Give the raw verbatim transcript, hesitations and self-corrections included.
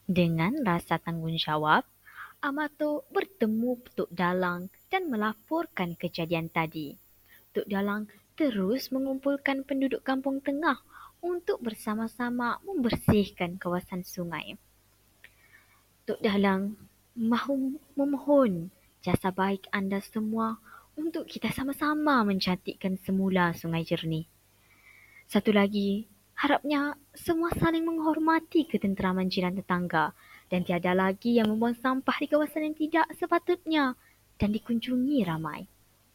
Dengan rasa tanggungjawab, Amato bertemu Tok Dalang dan melaporkan kejadian tadi. Tok Dalang terus mengumpulkan penduduk Kampung Tengah untuk bersama-sama membersihkan kawasan sungai. Tok Dalang mahu memohon jasa baik anda semua untuk kita sama-sama mencantikkan semula Sungai Jernih. Satu lagi, harapnya semua saling menghormati ketenteraman jiran tetangga dan tiada lagi yang membuang sampah di kawasan yang tidak sepatutnya dan dikunjungi ramai.